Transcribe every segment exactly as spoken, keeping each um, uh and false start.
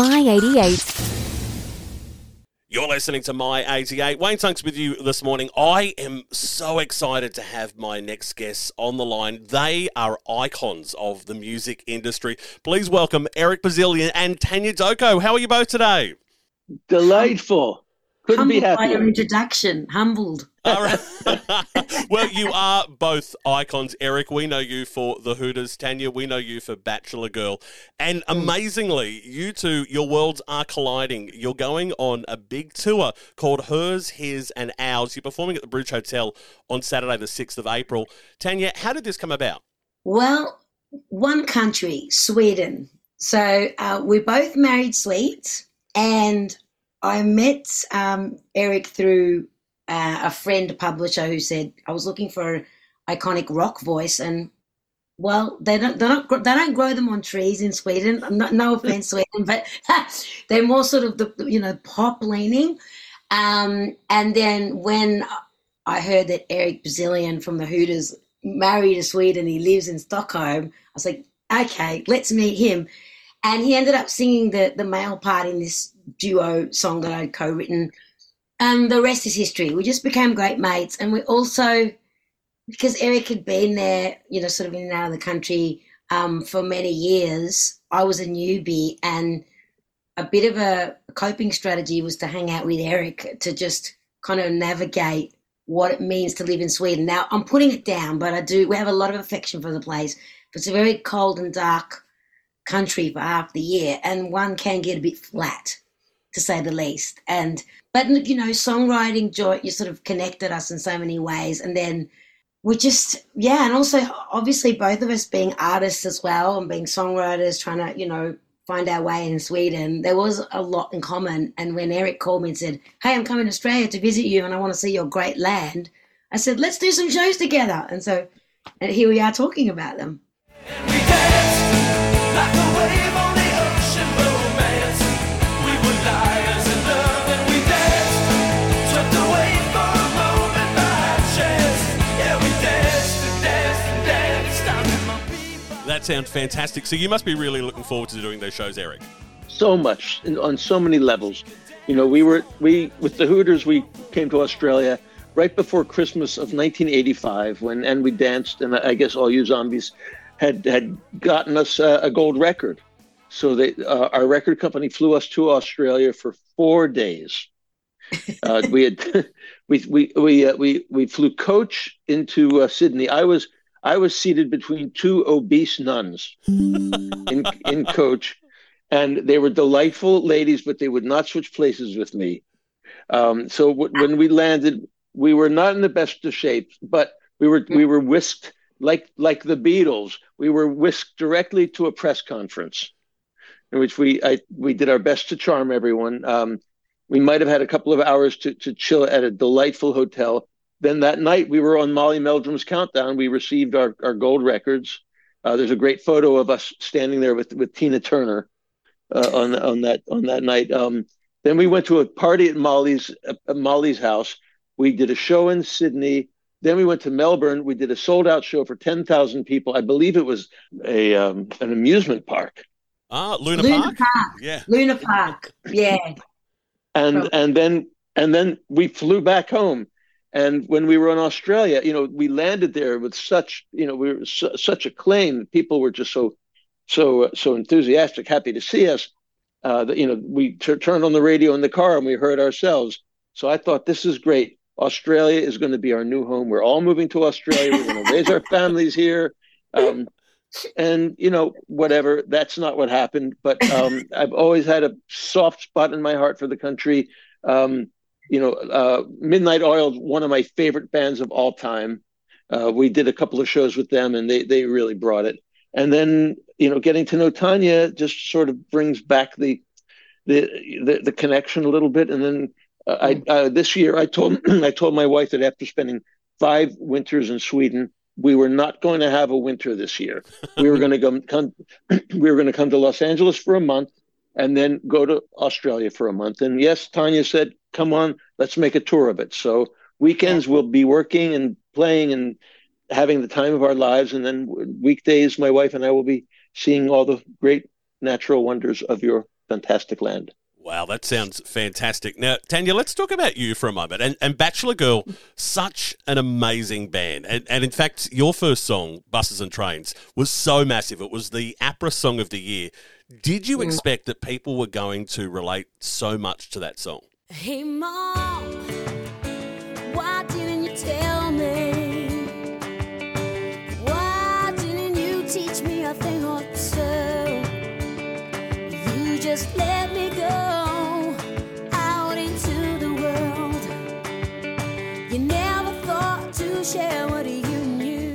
My eighty-eight. You're listening to My eighty-eight. Wayne Tunks with you this morning. I am so excited to have my next guests on the line. They are icons of the music industry. Please welcome Eric Bazilian and Tanya Doko. How are you both today? Delightful. Couldn't Humbled be happier. by your introduction. Humbled. All right. Well, you are both icons. Eric, we know you for The Hooters. Tanya, we know you for Bachelor Girl. And amazingly, you two, your worlds are colliding. You're going on a big tour called Hers, His and Ours. You're performing at the Bridge Hotel on Saturday, the sixth of April. Tanya, how did this come about? Well, one country, Sweden. So uh, we both married Swedes, and I met um, Eric through uh, a friend publisher who said I was looking for an iconic rock voice, and well, they don't they don't they don't grow them on trees in Sweden. No, no offense, Sweden, but they're more sort of the you know pop leaning. Um, and then when I heard that Eric Bazilian from the Hooters married a Swede and he lives in Stockholm, I was like, okay, let's meet him. And he ended up singing the, the male part in this duo song that I'd co-written. And the rest is history. We just became great mates. And we also, because Eric had been there, you know, sort of in and out of the country um, for many years, I was a newbie. And a bit of a coping strategy was to hang out with Eric to just kind of navigate what it means to live in Sweden. Now, I'm putting it down, but I do, we have a lot of affection for the place. It's a very cold and dark country for half the year, and one can get a bit flat, to say the least. And but you know, songwriting, joy, you sort of connected us in so many ways. And then we just yeah, and also obviously both of us being artists as well and being songwriters, trying to you know find our way in Sweden. There was a lot in common. And when Eric called me and said, "Hey, I'm coming to Australia to visit you, and I want to see your great land," I said, "Let's do some shows together." And so, and here we are talking about them. Like a wave on the ocean, romance. We were liars in love and we danced. Swept away for a moment by chance. Yeah, we danced and danced and danced. Down in my people. That sounds fantastic. So you must be really looking forward to doing those shows, Eric. So much and on so many levels. You know, we were we with the Hooters. We came to Australia right before Christmas of nineteen eighty-five, when and we danced, and I guess all you zombies had had gotten us uh, a gold record. So they, uh, our record company flew us to Australia for four days. Uh, we had we we we uh, we we flew coach into uh, Sydney. I was I was seated between two obese nuns in in coach, and they were delightful ladies, but they would not switch places with me. Um, so w- when we landed, we were not in the best of shape, but we were we were whisked. Like like the Beatles, we were whisked directly to a press conference, in which we I, we did our best to charm everyone. Um, we might have had a couple of hours to, to chill at a delightful hotel. Then that night, we were on Molly Meldrum's Countdown. We received our, our gold records. Uh, there's a great photo of us standing there with, with Tina Turner uh, on on that on that night. Um, then we went to a party at Molly's at Molly's house. We did a show in Sydney. Then we went to Melbourne. We did a sold-out show for ten thousand people. I believe it was a um, an amusement park. Ah, Luna, Luna Park? Park. Yeah. Luna Park. Yeah. And and then and then we flew back home. And when we were in Australia, you know, we landed there with such, you know, we were su- such acclaim. People were just so so so enthusiastic, happy to see us. Uh, that you know, we t- turned on the radio in the car and we heard ourselves. So I thought, this is great. Australia is going to be our new home. We're all moving to Australia. We're going to raise our families here. Um, and, you know, whatever, that's not what happened. But um, I've always had a soft spot in my heart for the country. Um, you know, uh, Midnight Oil, one of my favorite bands of all time. Uh, we did a couple of shows with them, and they they really brought it. And then, you know, getting to know Tanya just sort of brings back the the the, the connection a little bit. And then uh, I uh, this year I told I told my wife that after spending five winters in Sweden, we were not going to have a winter this year. We were going to go come we were going to come to Los Angeles for a month and then go to Australia for a month. And yes, Tanya said, "Come on, let's make a tour of it." So weekends we'll be working and playing and having the time of our lives, and then weekdays my wife and I will be seeing all the great natural wonders of your fantastic land. Wow, that sounds fantastic. Now, Tanya, let's talk about you for a moment. And, and Bachelor Girl, such an amazing band. And, and in fact, your first song, Buses and Trains, was so massive. It was the APRA Song of the Year. Did you expect that people were going to relate so much to that song? Hey, Mom, why didn't you tell me? Why didn't you teach me a thing or two? You just let me go out into the world. You never thought to share what you knew.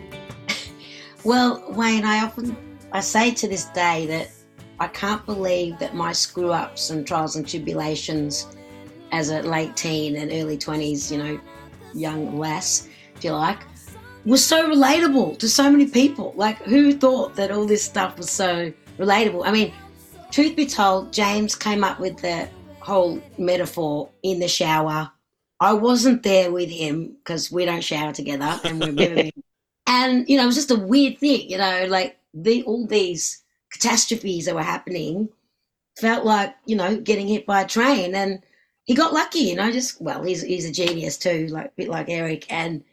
Well, Wayne, I often I say to this day that I can't believe that my screw-ups and trials and tribulations as a late teen and early twenties, you know, young lass, if you like, was so relatable to so many people. Like, who thought that all this stuff was so relatable? I mean, truth be told, James came up with the whole metaphor in the shower. I wasn't there with him because we don't shower together and we're never And, you know, it was just a weird thing, you know, like the all these catastrophes that were happening felt like, you know, getting hit by a train. And he got lucky, you know, just, well, he's he's a genius too, like a bit like Eric. And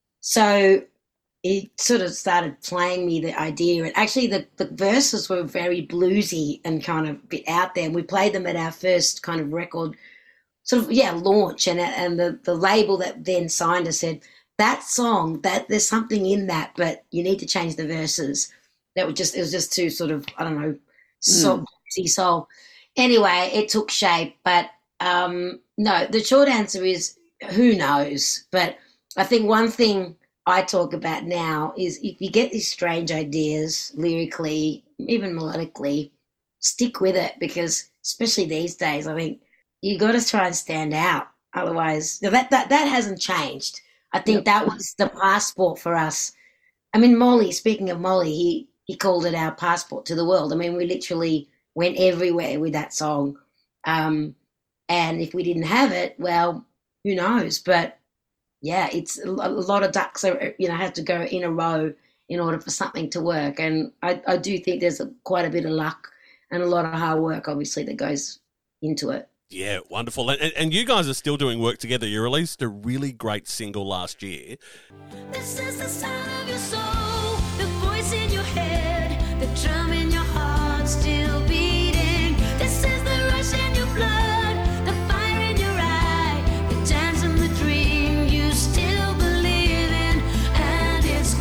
so he sort of started playing me the idea. And actually the, the verses were very bluesy and kind of a bit out there. And we played them at our first kind of record sort of, yeah, launch. And and the, the label that then signed us said, that song, that there's something in that, but you need to change the verses. That was just, it was just too sort of, I don't know, so bluesy soul. Anyway, it took shape, but um, no, the short answer is who knows? But I think one thing I talk about now is if you get these strange ideas lyrically, even melodically, stick with it, because especially these days, I think you got to try and stand out. Otherwise, that that that hasn't changed. I think yep. that was the passport for us. I mean, Molly, speaking of Molly, he, he called it our passport to the world. I mean, we literally went everywhere with that song. Um, and if we didn't have it, well, who knows? But, yeah, it's a lot of ducks, are, you know, have to go in a row in order for something to work. And I, I do think there's a, quite a bit of luck and a lot of hard work, obviously, that goes into it. Yeah, wonderful. And, and you guys are still doing work together. You released a really great single last year. This is the sound of your soul, the voice in your head, the drum in your heart still beating. This is the rush in your blood, the fire in your eye, the dance and the dream you still believe in. And it's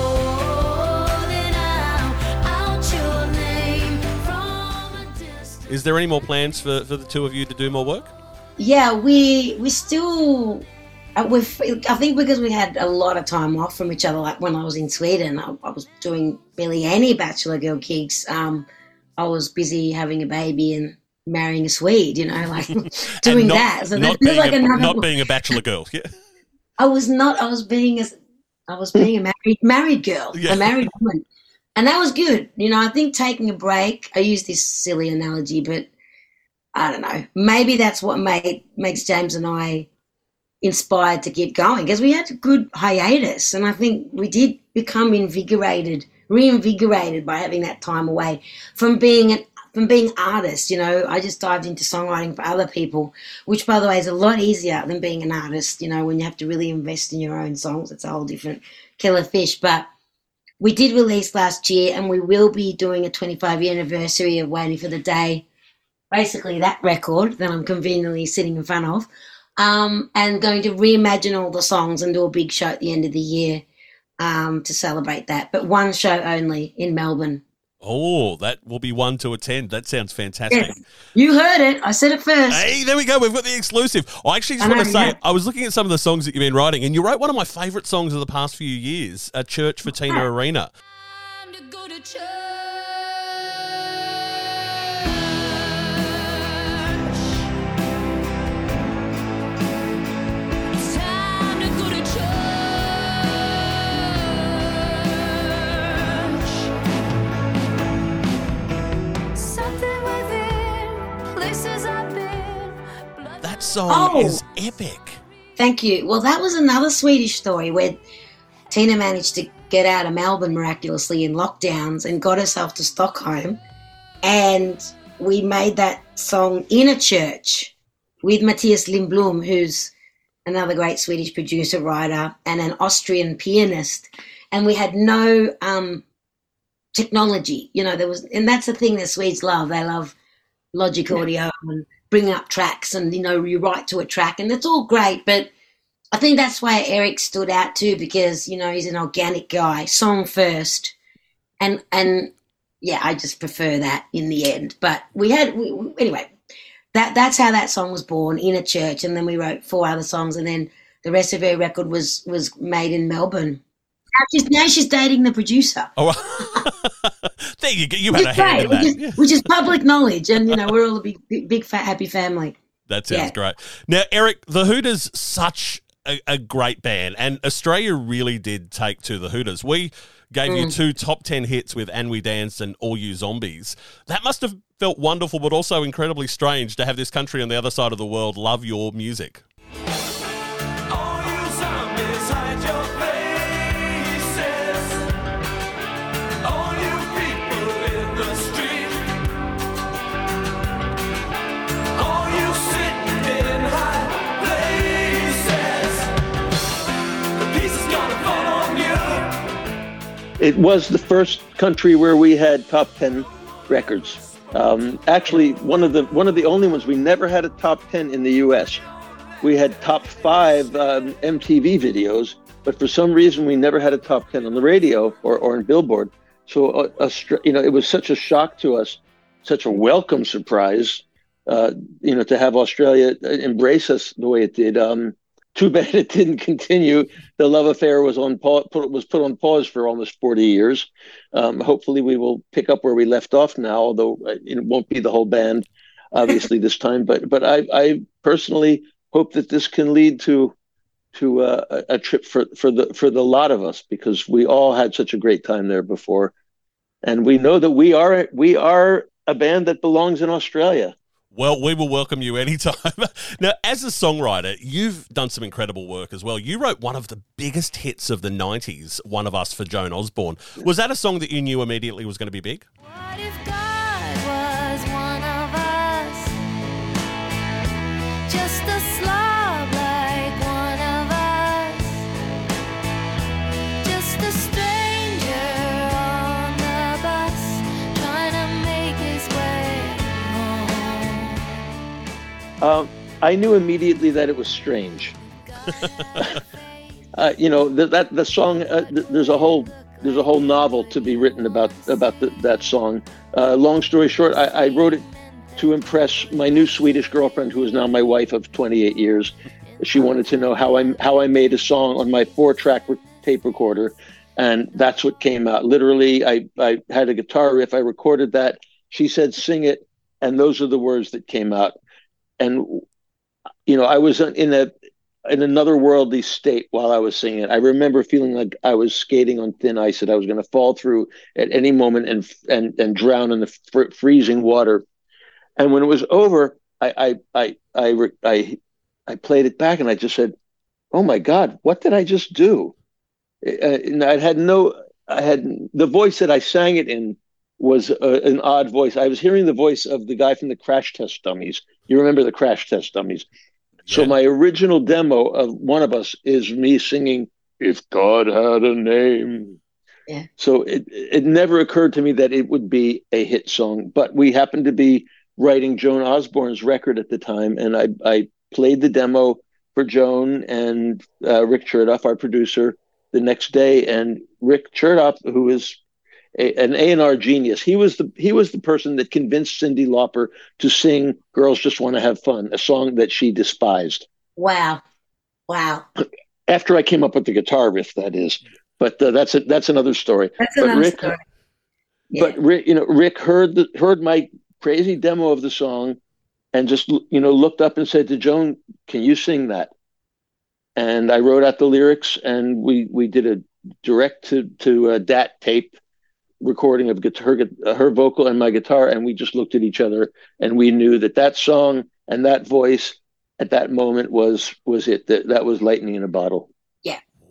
calling out, out your name from a distance. Is there any more plans for, for the two of you to do more work? Yeah, we we still, uh, we've, I think because we had a lot of time off from each other, like when I was in Sweden, I, I was doing barely any Bachelor Girl gigs. Um, I was busy having a baby and marrying a Swede, you know, like doing not, that. So not, that being like a, another, not being a Bachelor Girl. Yeah. I was not, I was being a, I was being a married, married girl, Yeah. a married woman. And that was good. You know, I think taking a break, I use this silly analogy, but I don't know. Maybe that's what made makes James and I inspired to keep going, because we had a good hiatus, and I think we did become invigorated, reinvigorated by having that time away from being an, from being artists. You know, I just dived into songwriting for other people, which, by the way, is a lot easier than being an artist. You know, when you have to really invest in your own songs, it's a whole different killer fish. But we did release last year, and we will be doing a twenty-five year anniversary of Waiting for the Day. Basically that record that I'm conveniently sitting in front of, um, and going to reimagine all the songs and do a big show at the end of the year um, to celebrate that. But one show only in Melbourne. Oh, that will be one to attend. That sounds fantastic. Yes. You heard it. I said it first. Hey, there we go. We've got the exclusive. I actually just I want know, to say, yeah. I was looking at some of the songs that you've been writing, and you wrote one of my favourite songs of the past few years, A Church for Tina Arena. Time to go to church. It's time to go to church. Something within, places I've been. blood- That song Oh. is epic. Thank you. Well, that was another Swedish story where Tina managed to get out of Melbourne miraculously in lockdowns and got herself to Stockholm. And we made that song in a church with Matthias Lindblom, who's another great Swedish producer, writer, and an Austrian pianist. And we had no um, technology, you know, there was, and that's the thing that Swedes love. They love Logic Audio and bring up tracks, and, you know, you write to a track, and it's all great. But I think that's why Eric stood out too, because, you know, he's an organic guy, song first. And, and yeah, I just prefer that in the end. But we had, we, we- anyway, that that's how that song was born, in a church. And then we wrote four other songs, and then the rest of her record was was made in Melbourne. Now she's, now she's dating the producer. Oh, there you go. You had Which a is hand in great, that. which is, Yeah. which is public knowledge. And, you know, we're all a big, big, big fat, happy family. That sounds Yeah. great. Now, Eric, the Hooters, such a, a great band, and Australia really did take to the Hooters. We gave Mm. you two top ten hits with And We Danced and All You Zombies. That must have felt wonderful, but also incredibly strange to have this country on the other side of the world love your music. All you zombies, hide your faces. All you people in the street. All you sitting in high places. The piece is gonna fall on you. It was the first country where we had top ten records. Um, actually, one of the one of the only ones. We never had a top ten in the U S. We had top five um, M T V videos, but for some reason we never had a top ten on the radio or, or in Billboard. So, uh, Austra- you know, it was such a shock to us, such a welcome surprise, uh, you know, to have Australia embrace us the way it did. Um, too bad it didn't continue. The love affair was on pause, put, was put on pause for almost forty years. Um, hopefully, we will pick up where we left off now, although it won't be the whole band, obviously, this time. But but I, I personally hope that this can lead to to uh, a, a trip for, for the for the lot of us, because we all had such a great time there before, and we know that we are we are a band that belongs in Australia. Well, we will welcome you anytime. Now, as a songwriter, you've done some incredible work as well. You wrote one of the biggest hits of the nineties, One of Us, for Joan Osborne. Was that a song that you knew immediately was going to be big? What if God was one of us? Just a slob like one of us. Just a stranger on the bus trying to make his way home. Um, I knew immediately that it was strange. uh, you know, th- that the song. Uh, th- there's a whole there's a whole novel to be written about about the, that song. Uh, long story short, I, I wrote it to impress my new Swedish girlfriend, who is now my wife of twenty-eight years. She wanted to know how I how I made a song on my four-track re- tape recorder, and that's what came out. Literally, I I had a guitar riff. I recorded that. She said, "Sing it," and those are the words that came out. And you know, I was in a in another worldly state while I was singing it. I remember feeling like I was skating on thin ice, that I was going to fall through at any moment and and and drown in the fr- freezing water. And when it was over, I I I I re- I, I played it back, and I just said, "Oh my God, what did I just do?" Uh, and I had no, I had the voice that I sang it in was uh, an odd voice. I was hearing the voice of the guy from the Crash Test Dummies. You remember the Crash Test Dummies? So Yeah. my original demo of One of Us is me singing "If God Had a Name." Yeah. So it it never occurred to me that it would be a hit song, but we happened to be writing Joan Osborne's record at the time, and I I played the demo for Joan and uh, Rick Chertoff, our producer, the next day. And Rick Chertoff, who is a, an A and R genius, he was the he was the person that convinced Cyndi Lauper to sing "Girls Just Want to Have Fun," a song that she despised. Wow. Wow. After I came up with the guitar riff, that is. But uh, that's a, that's another story. That's But another Rick, story. But Rick, you know, Rick heard the heard my crazy demo of the song, and just you know looked up and said to Joan, "Can you sing that?" And I wrote out the lyrics, and we we did a direct to to uh, D A T tape recording of guitar, her her vocal and my guitar, and we just looked at each other, and we knew that that song and that voice at that moment was was it. That that was lightning in a bottle.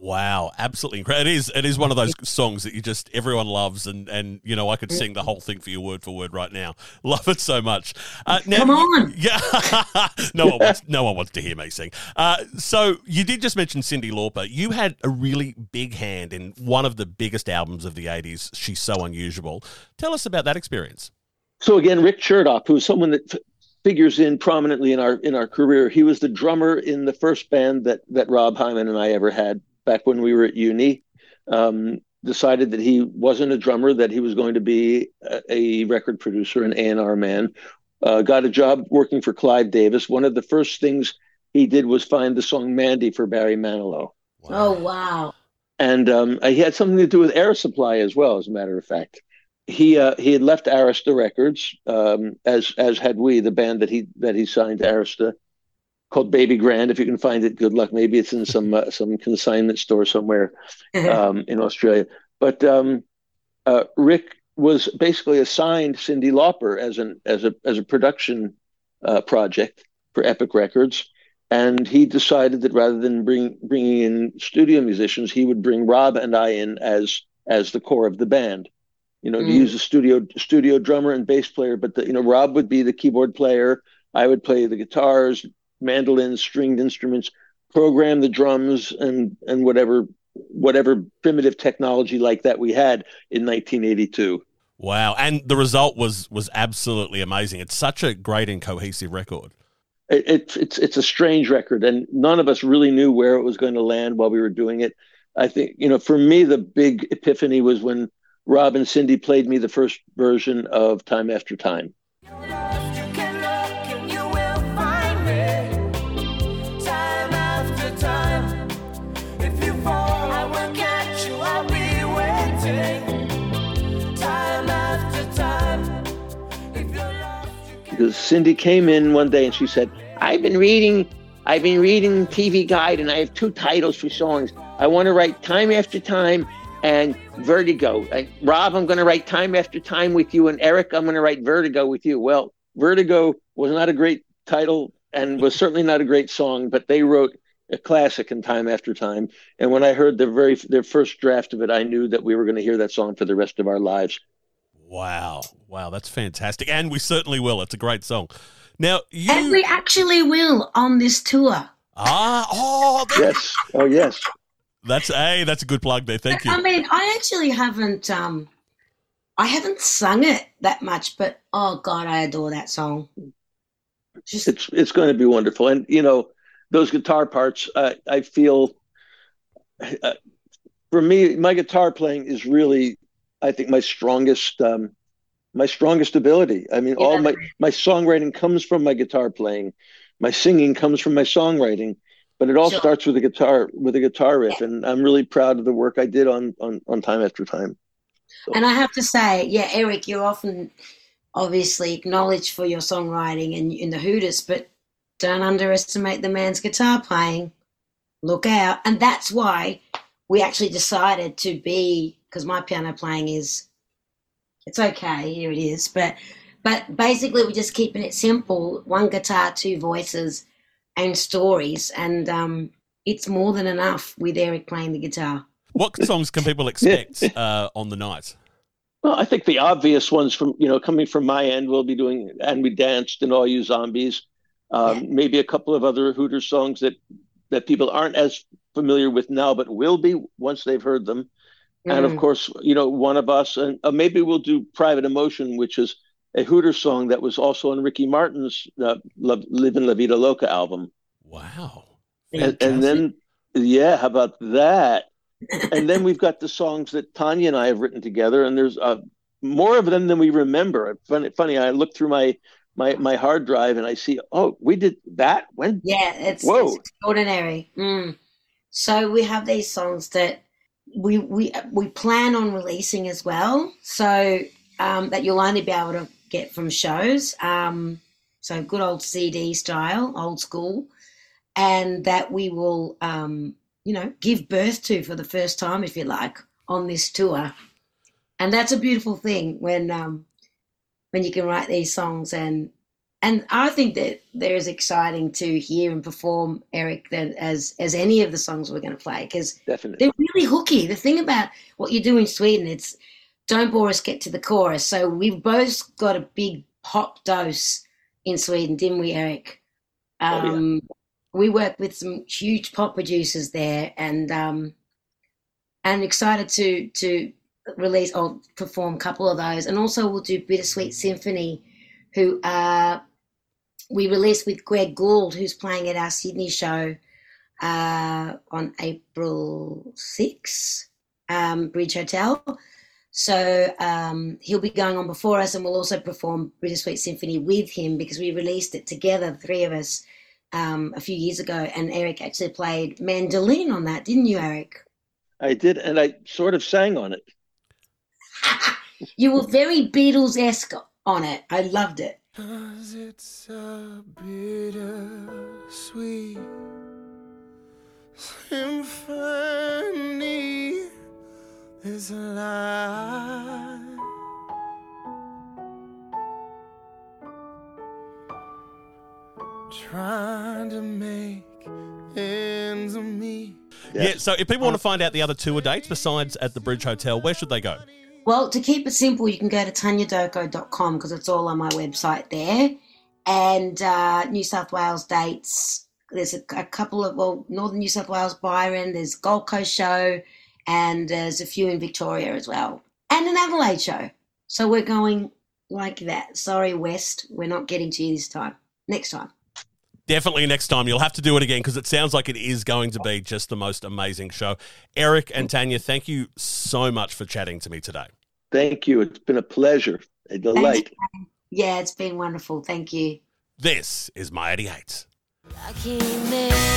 Wow, absolutely incredible. It is, it is one of those songs that you just, everyone loves, and, and you know, I could sing the whole thing for you word for word right now. Love it so much. Uh, now, Come on. Yeah, no one wants, no one wants to hear me sing. Uh, so you did just mention Cyndi Lauper. You had a really big hand in one of the biggest albums of the eighties, She's So Unusual. Tell us about that experience. So again, Rick Chertoff, who's someone that f- figures in prominently in our in our career, he was the drummer in the first band that that Rob Hyman and I ever had back when we were at uni. Um, decided that he wasn't a drummer, that he was going to be a, a record producer, an A and R man. Uh, got a job working for Clive Davis. One of the first things he did was find the song Mandy for Barry Manilow. Wow. Oh, wow. And um, he had something to do with Air Supply as well, as a matter of fact. He uh, he had left Arista Records, um, as as had we, the band that he that he signed to Arista, called Baby Grand. If you can find it, good luck. Maybe it's in some uh, some consignment store somewhere um, in Australia. But um, uh, Rick was basically assigned Cyndi Lauper as an as a as a production uh, project for Epic Records, and he decided that rather than bring bringing in studio musicians, he would bring Rob and I in as as the core of the band. You know, mm. to use a studio studio drummer and bass player, but the, you know, Rob would be the keyboard player. I would play the guitars, mandolins, stringed instruments, program the drums, and and whatever whatever primitive technology like that we had in nineteen eighty-two. Wow, and the result was was absolutely amazing. It's such a great and cohesive record. It, it, it's it's a strange record, and none of us really knew where it was going to land while we were doing it. I think, you know, for me, the big epiphany was when Rob and Cyndi played me the first version of Time After Time. Because Cyndi came in one day and she said, I've been reading, I've been reading T V Guide, and I have two titles for songs. I want to write Time After Time and Vertigo. I, Rob, I'm going to write Time After Time with you, and Eric, I'm going to write Vertigo with you. Well, Vertigo was not a great title and was certainly not a great song, but they wrote a classic in Time After Time. And when I heard the very their first draft of it, I knew that we were going to hear that song for the rest of our lives. Wow. Wow, that's fantastic. And we certainly will. It's a great song. Now, you... And we actually will on this tour. Ah, oh. Yes. Oh, yes. That's a, that's a good plug there. Thank you. I mean, I actually haven't, um, I haven't sung it that much, but oh God, I adore that song. Just... It's, it's going to be wonderful. And, you know, those guitar parts, uh, I feel, uh, for me, my guitar playing is really, I think, my strongest, um, my strongest ability. I mean, yeah. all my, my songwriting comes from my guitar playing. My singing comes from my songwriting, but it all sure. starts with a guitar, with a guitar riff. Yeah. And I'm really proud of the work I did on, on, on Time After Time. So. And I have to say, yeah, Eric, you're often obviously acknowledged for your songwriting and in the Hooters, but don't underestimate the man's guitar playing. Look out. And that's why we actually decided to be, because my piano playing is, it's okay, here it is, but but basically we're just keeping it simple, one guitar, two voices and stories, and um, it's more than enough with Eric playing the guitar. What songs can people expect uh, on the night? Well, I think the obvious ones from, you know, coming from my end, we'll be doing And We Danced and All You Zombies, um, yeah. maybe a couple of other Hooters songs that, that people aren't as familiar with now, but will be once they've heard them. And of course, you know, One of Us, and uh, maybe we'll do Private Emotion, which is a Hooters song that was also on Ricky Martin's uh, Livin' La Vida Loca album. Wow. And, and then, yeah, how about that? And then we've got the songs that Tanya and I have written together, and there's uh, more of them than we remember. Funny, funny, I look through my, my, my hard drive and I see, oh, we did that? When? Yeah, it's, it's extraordinary. Mm. So we have these songs that we we we plan on releasing as well, so um, that you'll only be able to get from shows. Um, so good old C D style, old school, and that we will, um, you know, give birth to for the first time, if you like, on this tour. And that's a beautiful thing when um, when you can write these songs and and I think that they're as exciting to hear and perform, Eric, than as as any of the songs we're going to play, because Definitely. they're really hooky. The thing about what you do in Sweden, it's don't bore us, get to the chorus. So we've both got a big pop dose in Sweden, didn't we, Eric? Um, Oh, yeah. We work with some huge pop producers there, and um, and excited to to release or perform a couple of those. And also we'll do Bittersweet Symphony, who uh, we released with Greg Gould, who's playing at our Sydney show uh, on April sixth, um, Bridge Hotel. So um, he'll be going on before us, and we'll also perform Bittersweet Symphony with him because we released it together, the three of us, um, a few years ago. And Eric actually played mandolin on that, didn't you, Eric? I did, and I sort of sang on it. You were very Beatles-esque on it. I loved it. 'Cause it's a bittersweet symphony is alive. Trying to make ends meet. Yeah, so if people want to find out the other tour dates besides at the Bridge Hotel, where should they go? Well, to keep it simple, you can go to tanya doko dot com because it's all on my website there. And uh, New South Wales dates, there's a, a couple of, well, Northern New South Wales, Byron, there's Gold Coast show, and there's a few in Victoria as well. And an Adelaide show. So we're going like that. Sorry, West, we're not getting to you this time. Next time. Definitely next time. You'll have to do it again because it sounds like it is going to be just the most amazing show. Eric and Tanya, thank you so much for chatting to me today. Thank you. It's been a pleasure, a delight. Thanks. Yeah, it's been wonderful. Thank you. This is My eighty-eight. I came in